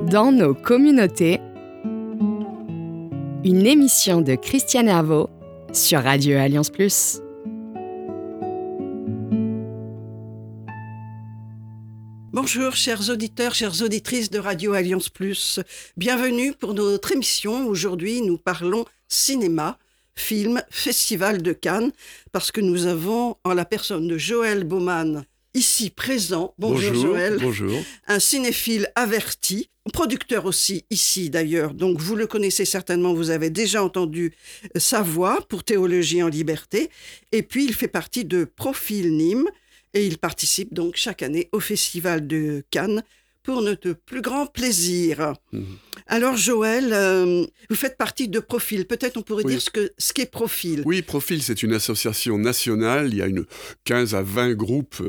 Dans nos communautés, une émission de Christiane Herveau sur Radio Alliance Plus. Bonjour chers auditeurs, chères auditrices de Radio Alliance Plus. Bienvenue pour notre émission. Aujourd'hui, nous parlons cinéma, film, Festival de Cannes, parce que nous avons, en la personne de Joël Baumann, ici présent. Bonjour Joël. Bonjour. Un cinéphile averti, producteur aussi ici d'ailleurs, donc vous le connaissez certainement, vous avez déjà entendu sa voix pour Théologie en liberté. Et puis il fait partie de Profil Nîmes et il participe donc chaque année au Festival de Cannes pour notre plus grand plaisir. Alors Joël, vous faites partie de Profil. Peut-être on pourrait dire ce qu'est Profil. Oui, Profil, c'est une association nationale. Il y a 15 à 20 groupes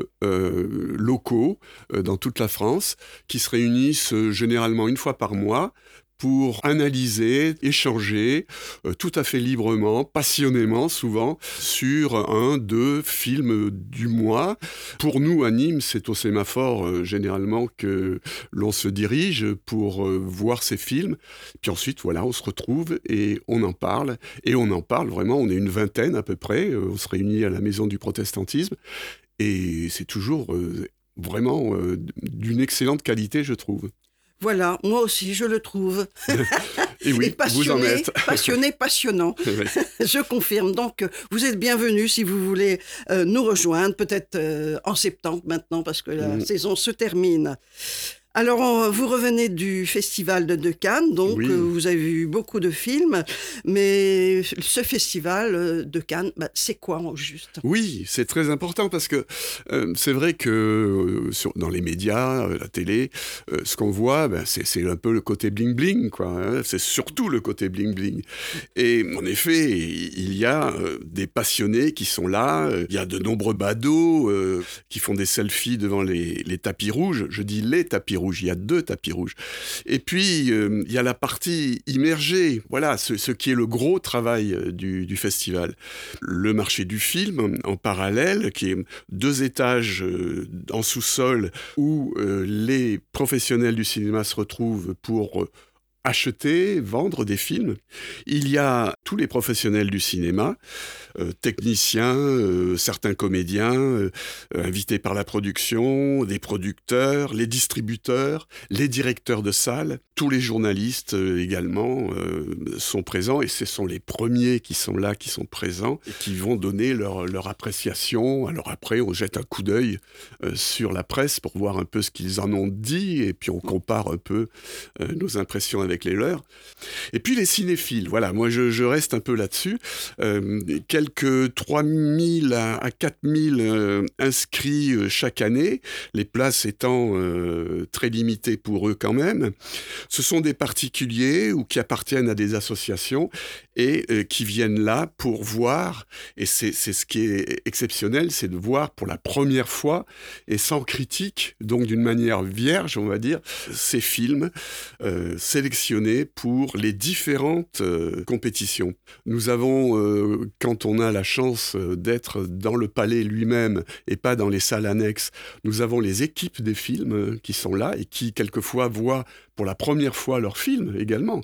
locaux dans toute la France qui se réunissent généralement une fois par mois pour analyser, échanger tout à fait librement, passionnément souvent, sur 1-2 films du mois. Pour nous, à Nîmes, c'est au Sémaphore généralement que l'on se dirige pour voir ces films. Puis ensuite, voilà, on se retrouve et on en parle. Et on en parle vraiment, on est une vingtaine à peu près. On se réunit à la Maison du Protestantisme. Et c'est toujours vraiment d'une excellente qualité, je trouve. Voilà, moi aussi, je le trouve. Et oui, vous en êtes. Passionné, passionnant. Je confirme. Donc, vous êtes bienvenus si vous voulez nous rejoindre, peut-être en septembre maintenant, parce que la saison se termine. Alors, vous revenez du Festival de Cannes, donc vous avez vu beaucoup de films, mais ce Festival de Cannes, c'est quoi au juste ? Oui, c'est très important parce que c'est vrai que dans les médias, la télé, ce qu'on voit, c'est un peu le côté bling-bling, quoi, hein, c'est surtout le côté bling-bling. Et en effet, il y a des passionnés qui sont là, il y a de nombreux badauds qui font des selfies devant les tapis rouges, je dis les tapis rouges, il y a 2 tapis rouges. Et puis, il y a la partie immergée, voilà, ce qui est le gros travail du festival. Le marché du film, en parallèle, qui est 2 étages en sous-sol, où les professionnels du cinéma se retrouvent pour acheter, vendre des films. Il y a tous les professionnels du cinéma, techniciens, certains comédiens, invités par la production, des producteurs, les distributeurs, les directeurs de salles, tous les journalistes également sont présents et ce sont les premiers qui sont là, qui sont présents et qui vont donner leur appréciation. Alors après, on jette un coup d'œil sur la presse pour voir un peu ce qu'ils en ont dit et puis on compare un peu nos impressions avec les leurs. Et puis les cinéphiles, voilà, moi je reste un peu là-dessus. Quelques 3000 à 4000 inscrits chaque année, les places étant très limitées pour eux quand même. Ce sont des particuliers ou qui appartiennent à des associations et qui viennent là pour voir, et c'est ce qui est exceptionnel, c'est de voir pour la première fois et sans critique, donc d'une manière vierge, on va dire, ces films sélectionnés pour les différentes compétitions. Nous avons, quand on a la chance d'être dans le palais lui-même et pas dans les salles annexes, nous avons les équipes des films qui sont là et qui, quelquefois, voient pour la première fois leurs films également.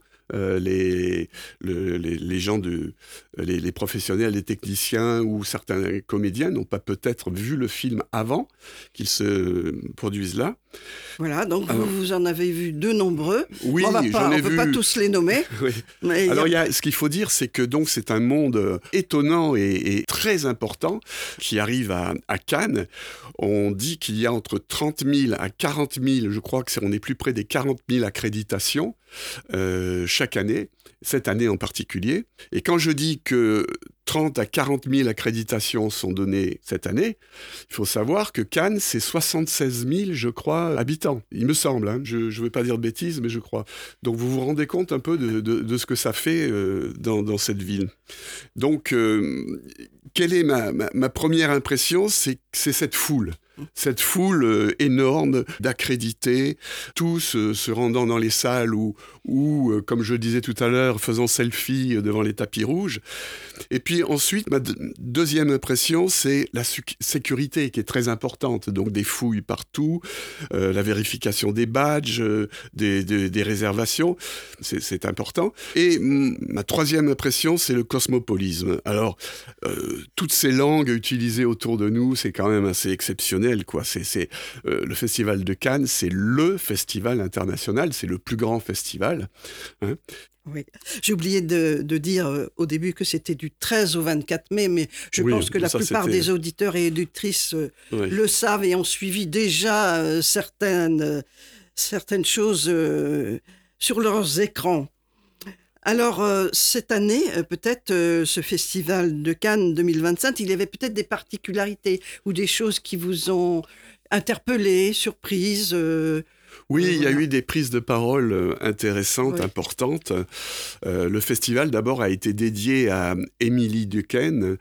Les gens les professionnels, les techniciens ou certains comédiens n'ont pas peut-être vu le film avant qu'ils se produisent là. Voilà, donc vous en avez vu de nombreux. Oui, on ne peut pas tous les nommer. Oui. Mais alors, ce qu'il faut dire, c'est que donc, c'est un monde étonnant et très important qui arrive à Cannes. On dit qu'il y a entre 30 000 à 40 000, je crois qu'on est plus près des 40 000 accréditations chaque année, cette année en particulier. Et quand je dis que 30 à 40 000 accréditations sont données cette année, il faut savoir que Cannes, c'est 76 000, je crois, habitants. Il me semble, hein. Je ne veux pas dire de bêtises, mais je crois. Donc vous vous rendez compte un peu de ce que ça fait dans cette ville. Donc, quelle est ma première impression ? C'est cette foule. Cette foule énorme d'accrédités, tous se rendant dans les salles ou comme je le disais tout à l'heure, faisant selfie devant les tapis rouges. Et puis ensuite, ma deuxième impression, c'est la sécurité qui est très importante. Donc des fouilles partout, la vérification des badges, des réservations, c'est important. Et ma troisième impression, c'est le cosmopolisme. Alors, toutes ces langues utilisées autour de nous, c'est quand même assez exceptionnel, quoi. Le Festival de Cannes, c'est le festival international, c'est le plus grand festival. Hein. Oui, j'ai oublié de dire au début que c'était du 13 au 24 mai, mais je pense que la plupart des auditeurs et auditrices le savent et ont suivi déjà certaines choses sur leurs écrans. Alors, cette année, peut-être, ce festival de Cannes 2025, il y avait peut-être des particularités ou des choses qui vous ont interpellé, surprise. Oui, il y a eu des prises de parole intéressantes, importantes. Le festival, d'abord, a été dédié à Émilie Dequesne.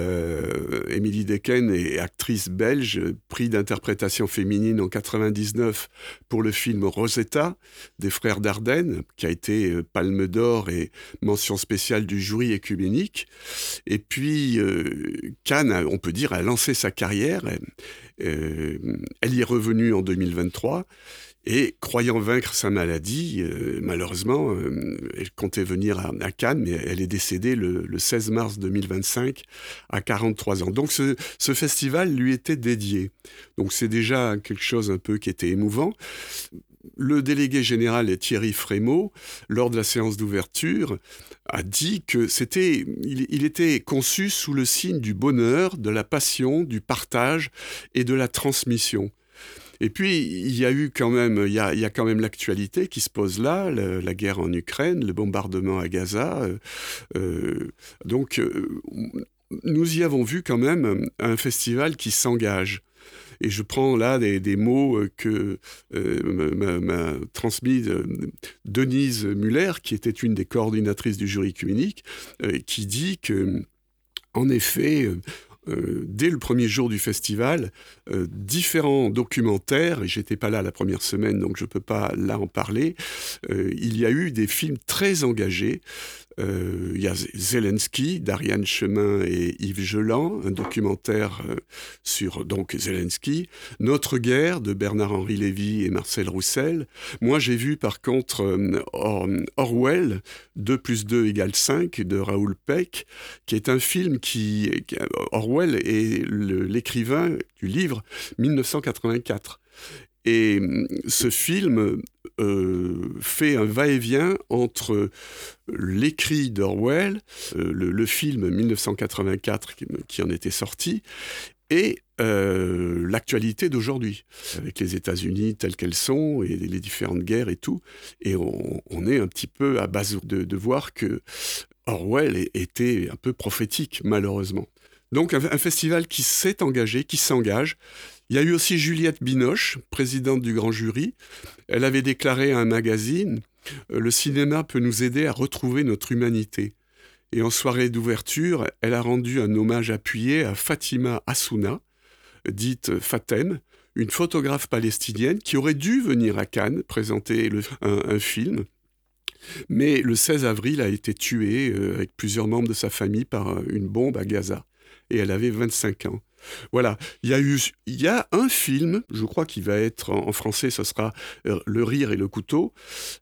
Émilie Dequesne est actrice belge, prix d'interprétation féminine en 99 pour le film Rosetta, des frères Dardenne, qui a été Palme d'Or et mention spéciale du jury écuménique. Et puis, Cannes, on peut dire, a lancé sa carrière. Elle y est revenue en 2023. Et croyant vaincre sa maladie, malheureusement, elle comptait venir à Cannes, mais elle est décédée le 16 mars 2025 à 43 ans. Donc ce festival lui était dédié. Donc c'est déjà quelque chose un peu qui était émouvant. Le délégué général Thierry Frémaux, lors de la séance d'ouverture, a dit que il était conçu sous le signe du bonheur, de la passion, du partage et de la transmission. Et puis, il y a quand même l'actualité qui se pose là, la guerre en Ukraine, le bombardement à Gaza. Donc, nous y avons vu quand même un festival qui s'engage. Et je prends là des mots que m'a transmis Denise Muller, qui était une des coordinatrices du jury œcuménique, qui dit que, en effet, dès le premier jour du festival, différents documentaires, et j'étais pas là la première semaine, donc je peux pas là en parler, il y a eu des films très engagés. Il y a Zelensky, d'Ariane Chemin et Yves Geland, un documentaire sur donc Zelensky, Notre guerre de Bernard-Henri Lévy et Marcel Roussel. Moi, j'ai vu par contre Orwell, 2 + 2 = 5 de Raoul Peck, qui est un film Orwell est l'écrivain du livre 1984. Et ce film fait un va-et-vient entre l'écrit d'Orwell, le film 1984 qui en était sorti, et l'actualité d'aujourd'hui, avec les États-Unis telles qu'elles sont, et les différentes guerres et tout. Et on est un petit peu à base de voir que Orwell était un peu prophétique, malheureusement. Donc un festival qui s'est engagé, qui s'engage. Il y a eu aussi Juliette Binoche, présidente du grand jury. Elle avait déclaré à un magazine « Le cinéma peut nous aider à retrouver notre humanité ». Et en soirée d'ouverture, elle a rendu un hommage appuyé à Fatima Assouna, dite Fatem, une photographe palestinienne qui aurait dû venir à Cannes présenter un film. Mais le 16 avril a été tuée avec plusieurs membres de sa famille par une bombe à Gaza. Et elle avait 25 ans. Voilà, il y a un film, je crois qu'il va être en français, ce sera Le rire et le couteau,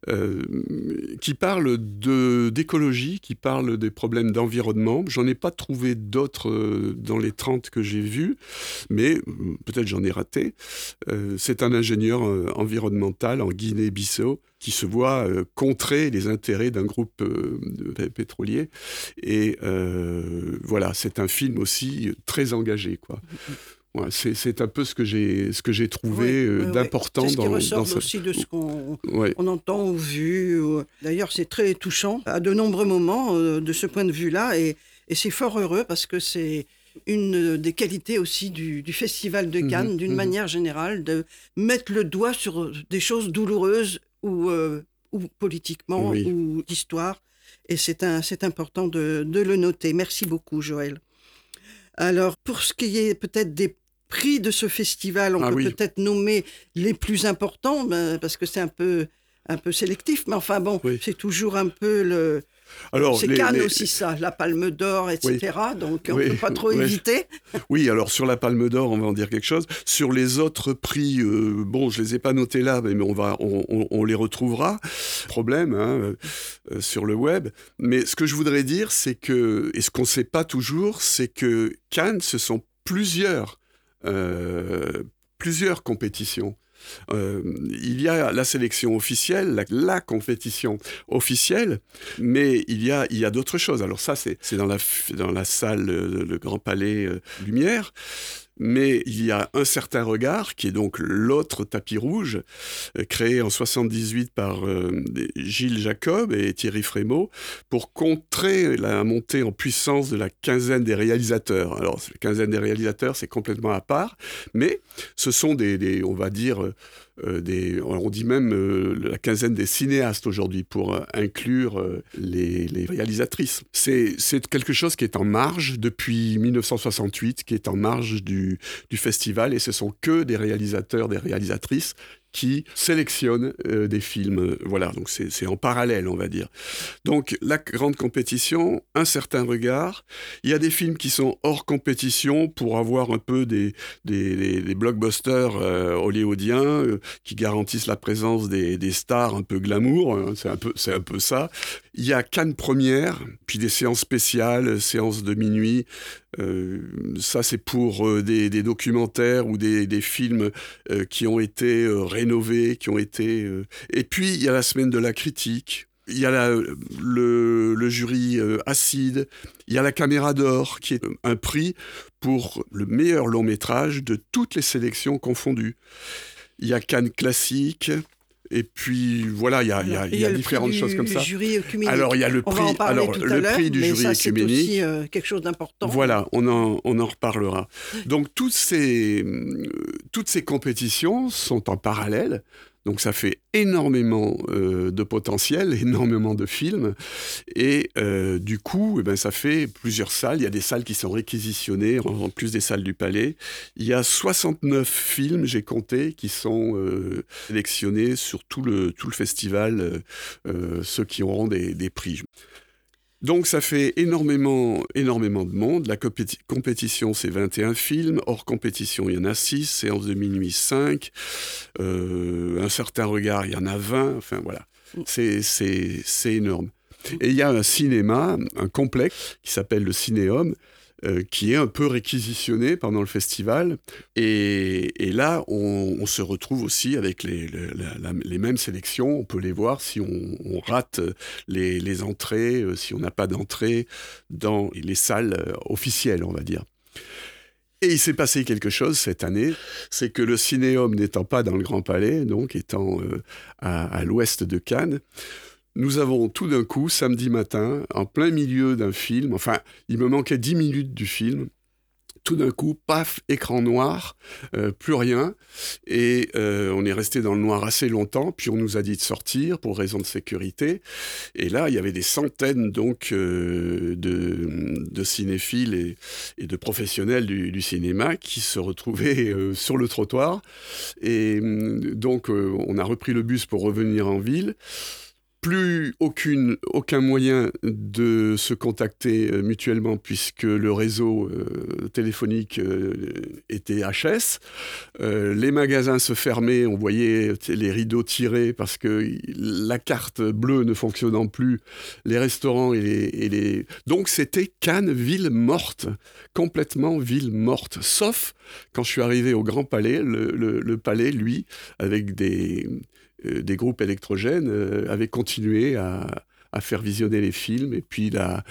qui parle d'écologie, qui parle des problèmes d'environnement. J'en ai pas trouvé d'autres dans les 30 que j'ai vus, mais peut-être j'en ai raté. C'est un ingénieur environnemental en Guinée-Bissau qui se voit contrer les intérêts d'un groupe pétrolier. Et voilà, c'est un film aussi très engagé, quoi. Ouais, c'est un peu ce que j'ai trouvé d'important c'est ce qui ressort aussi de ce qu'on entend ou vu. D'ailleurs, c'est très touchant à de nombreux moments de ce point de vue-là, et c'est fort heureux parce que c'est une des qualités aussi du Festival de Cannes, d'une manière générale, de mettre le doigt sur des choses douloureuses ou politiquement ou d'histoire. Et c'est important de le noter. Merci beaucoup, Joël. Alors, pour ce qui est peut-être des prix de ce festival. On peut peut-être nommer les plus importants, parce que c'est un peu sélectif, mais enfin bon, c'est toujours un peu le... Alors, c'est Cannes aussi ça, la Palme d'Or, etc. Donc on ne peut pas trop éviter. Oui, alors sur la Palme d'Or, on va en dire quelque chose. Sur les autres prix, je les ai pas notés là, mais on les retrouvera. Problème sur le web. Mais ce que je voudrais dire, c'est que, et ce qu'on ne sait pas toujours, c'est que Cannes, ce sont plusieurs compétitions. Il y a la sélection officielle, la compétition officielle, mais il y a d'autres choses. Alors ça, c'est dans la salle, le Grand Palais Lumière. Mais il y a Un certain regard, qui est donc l'autre tapis rouge, créé en 78 par Gilles Jacob et Thierry Frémaux, pour contrer la montée en puissance de la quinzaine des réalisateurs. Alors, la quinzaine des réalisateurs, c'est complètement à part, mais ce sont on va dire... on dit même la quinzaine des cinéastes aujourd'hui pour inclure les réalisatrices. C'est quelque chose qui est en marge depuis 1968, qui est en marge du festival, et ce sont que des réalisateurs, des réalisatrices qui sélectionnent des films. Voilà, donc c'est en parallèle, on va dire. Donc, la grande compétition, Un certain regard. Il y a des films qui sont hors compétition pour avoir un peu des blockbusters hollywoodiens qui garantissent la présence des stars un peu glamour. Hein, c'est un peu ça. Il y a Cannes Première, puis des séances spéciales, séances de minuit. Ça, c'est pour des documentaires ou des films qui ont été rénovés, qui ont été... Et puis, il y a la semaine de la critique. Il y a le jury Acide. Il y a la Caméra d'Or, qui est un prix pour le meilleur long-métrage de toutes les sélections confondues. Il y a Cannes Classique. Et puis, voilà, il y a différentes choses comme ça. Jury œcuménique. Alors, il y a le prix, prix du jury œcuménique. C'est aussi quelque chose d'important. Voilà, on en reparlera. Donc, toutes ces compétitions sont en parallèle. Donc, ça fait énormément de potentiel, énormément de films. Et du coup, ça fait plusieurs salles. Il y a des salles qui sont réquisitionnées, en plus des salles du Palais. Il y a 69 films, j'ai compté, qui sont sélectionnés sur tout le festival, ceux qui auront des prix. Donc, ça fait énormément de monde. La compétition, c'est 21 films. Hors compétition, il y en a 6. Séance de minuit, 5. Un certain regard, il y en a 20. Enfin, voilà. C'est énorme. Et il y a un cinéma, un complexe, qui s'appelle le Cinéum, qui est un peu réquisitionné pendant le festival. Et là, on se retrouve aussi avec les mêmes sélections. On peut les voir si on rate les entrées, si on n'a pas d'entrée dans les salles officielles, on va dire. Et il s'est passé quelque chose cette année, c'est que le Cinéum n'étant pas dans le Grand Palais, donc étant à l'ouest de Cannes, nous avons tout d'un coup, samedi matin, en plein milieu d'un film, enfin, il me manquait 10 minutes du film, tout d'un coup, paf, écran noir, plus rien, et on est resté dans le noir assez longtemps, puis on nous a dit de sortir pour raison de sécurité, et là, il y avait des centaines donc de cinéphiles et de professionnels du cinéma qui se retrouvaient sur le trottoir, et donc on a repris le bus pour revenir en ville. Plus aucun moyen de se contacter mutuellement puisque le réseau téléphonique était HS. Les magasins se fermaient, on voyait les rideaux tirés parce que la carte bleue ne fonctionnant plus, les restaurants Donc c'était Cannes, ville morte, complètement ville morte. Sauf quand je suis arrivé au Grand Palais, le palais, lui, avec des groupes électrogènes avaient continué à faire visionner les films. Et puis la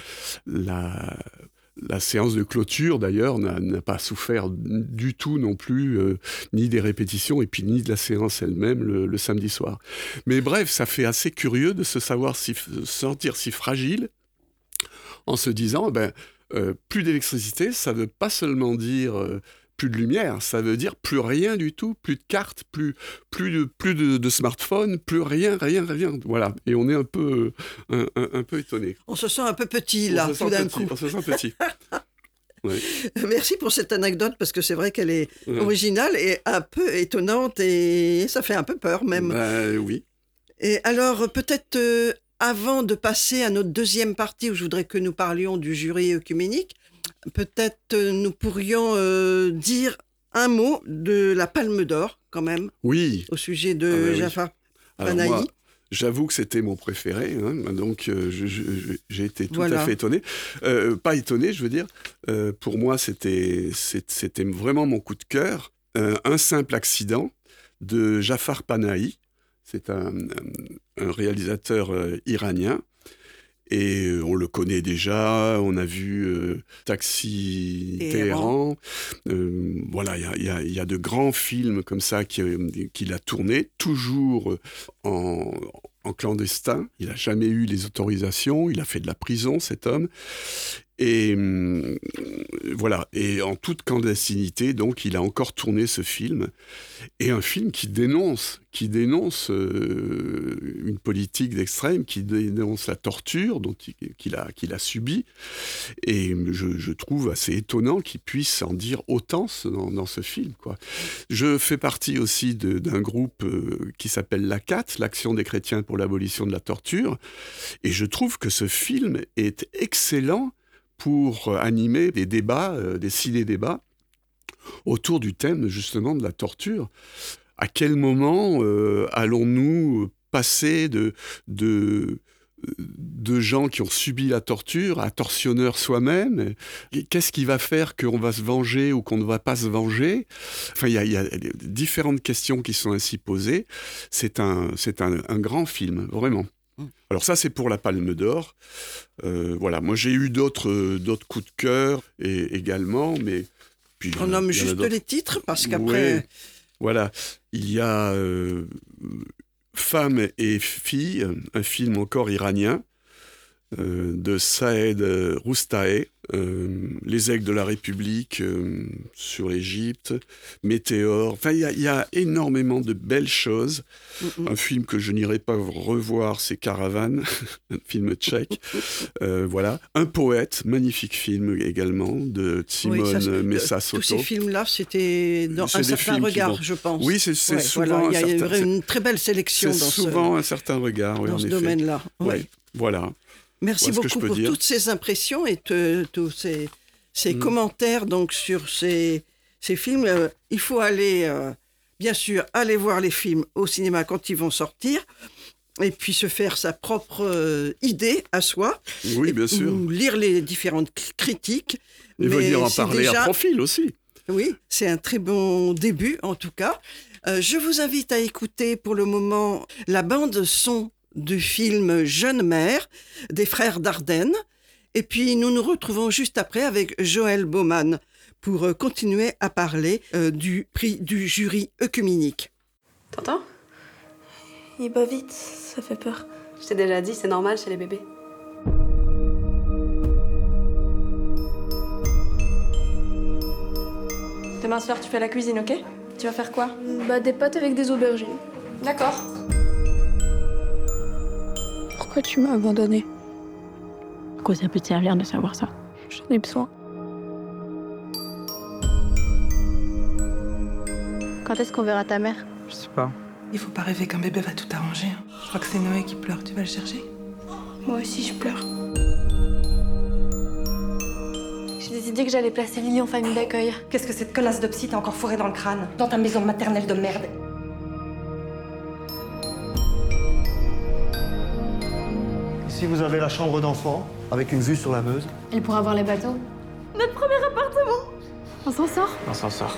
séance de clôture, d'ailleurs, n'a pas souffert du tout non plus, ni des répétitions, et puis ni de la séance elle-même le samedi soir. Mais bref, ça fait assez curieux de se sentir si fragile en se disant, plus d'électricité, ça ne veut pas seulement dire... plus de lumière, ça veut dire plus rien du tout, plus de cartes, plus de smartphone, plus rien. Voilà. Et on est un peu étonné. On se sent un peu petit là, tout d'un coup. On se sent petit. Oui. Merci pour cette anecdote, parce que c'est vrai qu'elle est originale et un peu étonnante, et ça fait un peu peur même. Oui. Et alors, peut-être avant de passer à notre deuxième partie, où je voudrais que nous parlions du jury œcuménique, peut-être nous pourrions dire un mot de la Palme d'Or, quand même, Oui. au sujet de Jafar Panahi. Moi, j'avoue que c'était mon préféré, hein, donc j'ai été tout à fait étonné. Pas étonné, je veux dire. Pour moi, c'était vraiment mon coup de cœur. Un simple accident de Jafar Panahi. C'est un réalisateur iranien. Et on le connaît déjà, on a vu Taxi Téhéran. Voilà, il y a de grands films comme ça qu'il a tournés, toujours en clandestin. Il n'a jamais eu les autorisations, il a fait de la prison, cet homme. Et voilà, et en toute clandestinité, donc, il a encore tourné ce film. Et un film qui dénonce une politique d'extrême, qui dénonce la torture qu'il a subie. Et je trouve assez étonnant qu'il puisse en dire autant dans ce film, quoi. Je fais partie aussi d'un groupe qui s'appelle l'ACAT, l'Action des chrétiens pour l'abolition de la torture. Et je trouve que ce film est excellent pour animer des débats, des ciné-débats, autour du thème justement de la torture. À quel moment allons-nous passer de gens qui ont subi la torture à tortionneurs soi-même? Qu'est-ce qui va faire qu'on va se venger ou qu'on ne va pas se venger? Enfin, il y a différentes questions qui sont ainsi posées. C'est un grand film, vraiment. Alors ça, c'est pour la Palme d'Or. Voilà, moi j'ai eu d'autres coups de cœur également, mais... Puis, on nomme juste les titres, parce qu'après... Ouais, voilà, il y a Femmes et filles, un film encore iranien, de Saed Roustaé, Les aigles de la République sur l'Égypte, Météore. Enfin, il y a énormément de belles choses. Un film que je n'irai pas revoir, c'est Caravane, un film tchèque. Voilà. Un poète, magnifique film également, de Simone Messa-Soto. Tous ces films-là, c'était dans un certain regard, je pense. Oui, c'est souvent voilà. Il y a une très belle sélection dans souvent un certain regard, dans ce domaine-là. Oui. Voilà. Merci beaucoup pour toutes ces impressions et tous ces commentaires donc, sur ces films. Il faut aller, bien sûr, aller voir les films au cinéma quand ils vont sortir, et puis se faire sa propre idée à soi. Oui, bien sûr. Lire les différentes critiques. Et venir en parler à profil aussi. Oui, c'est un très bon début en tout cas. Je vous invite à écouter pour le moment la bande son du film Jeune mère des frères Dardenne. Et puis nous nous retrouvons juste après avec Joël Baumann pour continuer à parler du prix du jury œcuménique. T'entends ? Il bat vite, ça fait peur. Je t'ai déjà dit, c'est normal chez les bébés. Demain soir, tu fais la cuisine, ok ? Tu vas faire quoi ? Des pâtes avec des aubergines. D'accord. Pourquoi tu m'as abandonnée ? À quoi ça peut te servir de savoir ça ? J'en ai besoin. Quand est-ce qu'on verra ta mère ? Je sais pas. Il faut pas rêver qu'un bébé va tout arranger. Je crois que c'est Noé qui pleure. Tu vas le chercher ? Moi aussi, je pleure. J'ai décidé que j'allais placer Lily en famille d'accueil. Qu'est-ce que cette connasse de psy t'a encore fourré dans le crâne ? Dans ta maison maternelle de merde. Ici, vous avez la chambre d'enfant, avec une vue sur la Meuse. Elle pourra voir les bateaux. Notre premier appartement. On s'en sort ? On s'en sort.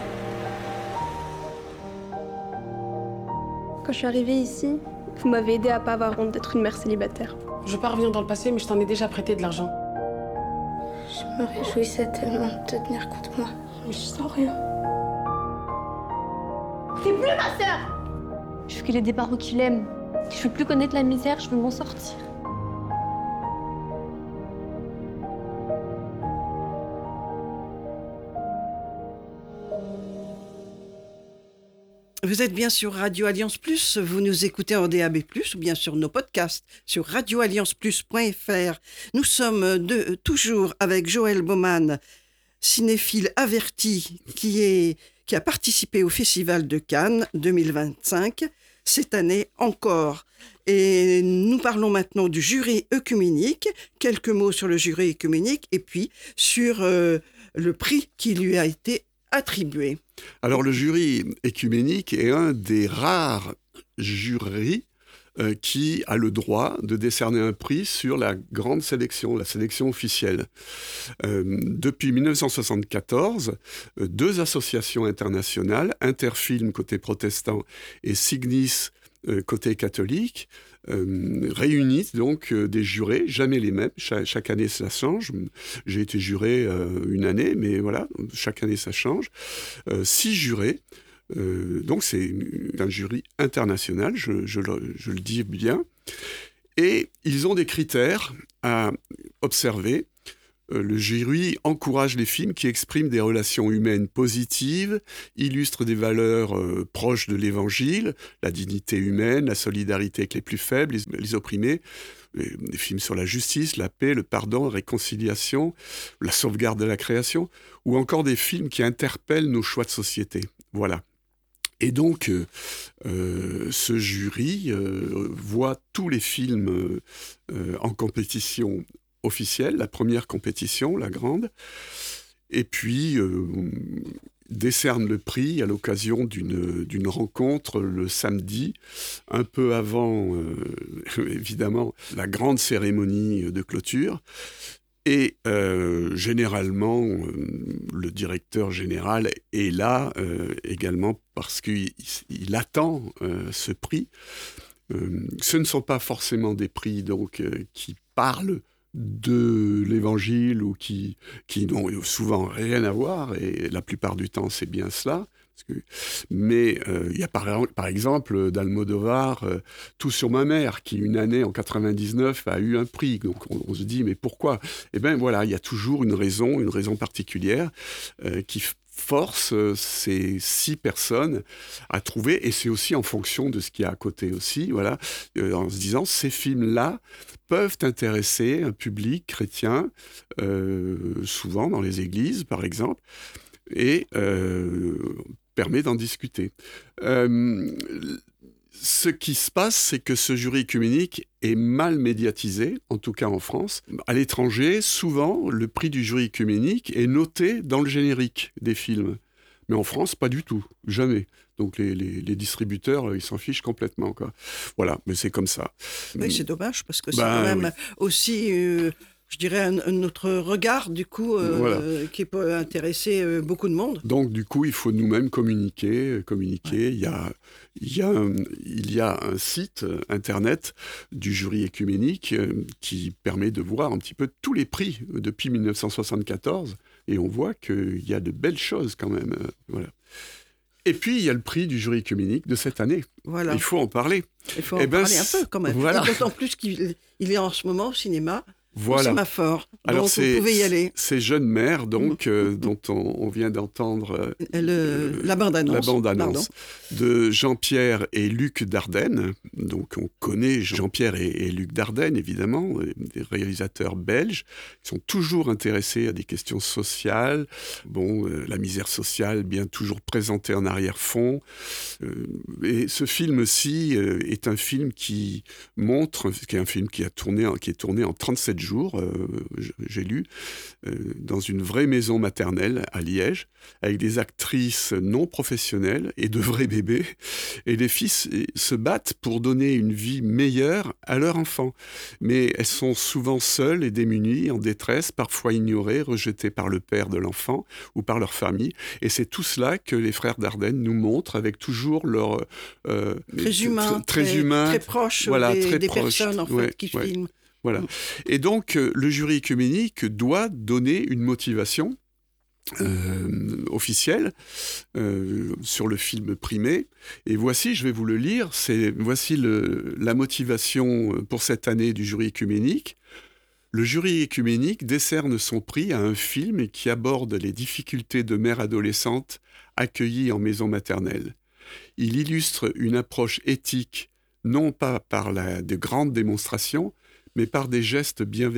Quand je suis arrivée ici, vous m'avez aidé à pas avoir honte d'être une mère célibataire. Je veux pas revenir dans le passé, mais je t'en ai déjà prêté de l'argent. Je me réjouissais tellement de te tenir contre moi. Mais je sens rien. C'est plus ma sœur. Je veux qu'elle ait des parents qui l'aiment. Je veux plus connaître la misère, je veux m'en sortir. Vous êtes bien sur Radio Alliance Plus, vous nous écoutez en DAB+, ou bien sur nos podcasts sur radioallianceplus.fr. Nous sommes toujours avec Joël Baumann cinéphile averti qui a participé au Festival de Cannes 2025, cette année encore. Et nous parlons maintenant du jury œcuménique. Quelques mots sur le jury œcuménique et puis sur le prix qui lui a été attribué. Alors, le jury œcuménique est un des rares jurys qui a le droit de décerner un prix sur la grande sélection, la sélection officielle. Depuis 1974, 2 associations internationales, Interfilm côté protestant et Signis côté catholique, réunissent donc des jurés, jamais les mêmes, chaque année ça change. J'ai été juré une année, mais voilà, chaque année ça change. 6 jurés. Donc c'est un jury international, je le dis bien, et ils ont des critères à observer. Le jury encourage les films qui expriment des relations humaines positives, illustrent des valeurs proches de l'Évangile, la dignité humaine, la solidarité avec les plus faibles, les opprimés, des films sur la justice, la paix, le pardon, la réconciliation, la sauvegarde de la création, ou encore des films qui interpellent nos choix de société. Voilà. Et donc, ce jury voit tous les films en compétition officielle, la première compétition, la grande, et puis décerne le prix à l'occasion d'une rencontre le samedi, un peu avant, évidemment, la grande cérémonie de clôture. Et généralement, le directeur général est là également parce qu'il attend ce prix. Ce ne sont pas forcément des prix donc, qui parlent de l'Évangile ou qui n'ont souvent rien à voir, et la plupart du temps c'est bien cela. Mais il y a par exemple d'Almodovar, Tout sur ma mère, qui une année en 99 a eu un prix. Donc on se dit mais pourquoi ? Eh bien voilà, il y a toujours une raison particulière qui force ces 6 personnes à trouver, et c'est aussi en fonction de ce qu'il y a à côté aussi, voilà, en se disant ces films-là peuvent intéresser un public chrétien, souvent dans les églises par exemple, et permet d'en discuter. Ce qui se passe, c'est que ce jury œcuménique est mal médiatisé, en tout cas en France. À l'étranger, souvent, le prix du jury œcuménique est noté dans le générique des films. Mais en France, pas du tout, jamais. Donc les distributeurs, ils s'en fichent complètement, quoi. Voilà, mais c'est comme ça. Oui, c'est dommage, parce que c'est quand même aussi... je dirais un autre regard, du coup, voilà, qui peut intéresser beaucoup de monde. Donc, du coup, il faut nous-mêmes communiquer. Ouais. Il y a un site internet du jury œcuménique qui permet de voir un petit peu tous les prix depuis 1974, et on voit qu'il y a de belles choses quand même. Voilà. Et puis, il y a le prix du jury œcuménique de cette année. Voilà. Il faut en parler. Il faut en parler un peu, quand même. Voilà. D'autant plus qu'il est en ce moment au cinéma. Voilà. Au Sémaphore. Alors donc vous pouvez y aller. C'est Jeune Mère, donc, dont on vient d'entendre la bande-annonce de Jean-Pierre et Luc Dardenne. Donc on connaît Jean-Pierre et Luc Dardenne, évidemment, des réalisateurs belges qui sont toujours intéressés à des questions sociales. La misère sociale, bien toujours présentée en arrière-fond. Et ce film-ci est un film qui est un film qui est tourné en 37 jours, j'ai lu, dans une vraie maison maternelle à Liège, avec des actrices non professionnelles et de vrais bébés. Et les filles se battent pour donner une vie meilleure à leur enfant. Mais elles sont souvent seules et démunies, en détresse, parfois ignorées, rejetées par le père de l'enfant ou par leur famille. Et c'est tout cela que les frères Dardenne nous montrent, avec toujours leur... très humain, très proche, voilà, des personnes en fait, qui filment. Voilà. Et donc, le jury œcuménique doit donner une motivation officielle sur le film primé. Et voici, je vais vous le lire, voici la motivation pour cette année du jury œcuménique. Le jury œcuménique décerne son prix à un film qui aborde les difficultés de mères adolescentes accueillies en maison maternelle. Il illustre une approche éthique, non pas par de grandes démonstrations, mais par des gestes bienveillants.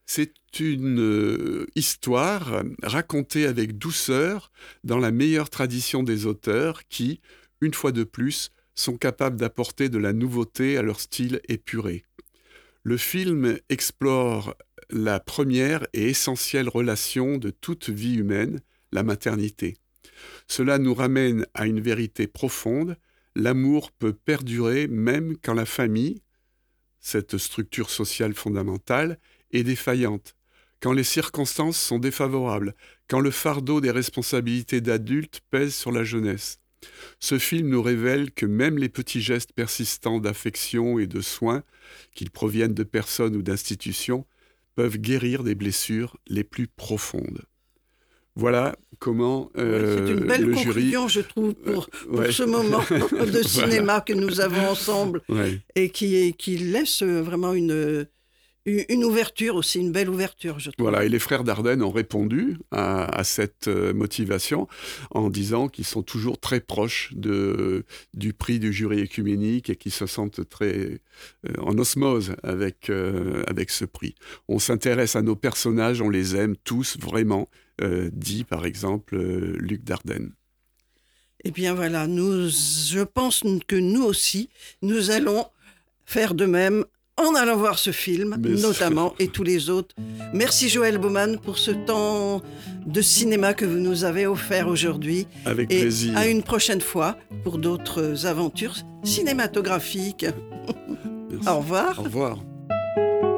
C'est une histoire racontée avec douceur dans la meilleure tradition des auteurs qui, une fois de plus, sont capables d'apporter de la nouveauté à leur style épuré. Le film explore la première et essentielle relation de toute vie humaine, la maternité. Cela nous ramène à une vérité profonde. L'amour peut perdurer même quand la famille, cette structure sociale fondamentale, est défaillante, quand les circonstances sont défavorables, quand le fardeau des responsabilités d'adultes pèse sur la jeunesse. Ce film nous révèle que même les petits gestes persistants d'affection et de soins, qu'ils proviennent de personnes ou d'institutions, peuvent guérir des blessures les plus profondes. Voilà comment c'est une belle le conclusion, je trouve, pour ce moment de cinéma que nous avons ensemble et qui laisse vraiment une ouverture aussi, une belle ouverture, je trouve. Voilà, et les frères Dardenne ont répondu à cette motivation en disant qu'ils sont toujours très proches du prix du jury écuménique et qu'ils se sentent très en osmose avec ce prix. On s'intéresse à nos personnages, on les aime tous vraiment, dit par exemple Luc Dardenne. Eh bien voilà, je pense que nous aussi, nous allons faire de même en allant voir ce film, notamment, et tous les autres. Merci Joël Baumann pour ce temps de cinéma que vous nous avez offert aujourd'hui. Avec et plaisir. À une prochaine fois pour d'autres aventures cinématographiques. Au revoir. Au revoir.